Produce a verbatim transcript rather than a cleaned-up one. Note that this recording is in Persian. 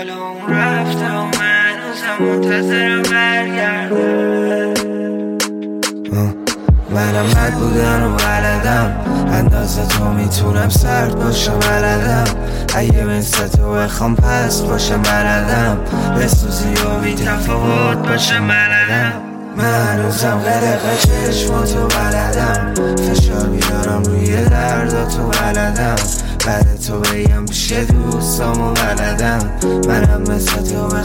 حالا اون رفته و من هنوزم منتظرم برگرده. منم بد بودن و بلدم، اندازه تو میتونم سرد باشم بلدم. اگه مثل تو بخوام پس باشم بلدم، بسوزی و بی تفاوت باشم بلدم. من هنوزم قلق چشماتو بلدم، فشار بیارم روی درداتو بلدم. بعد تو بگم پیش دوستامو بلدم. منم مثل تو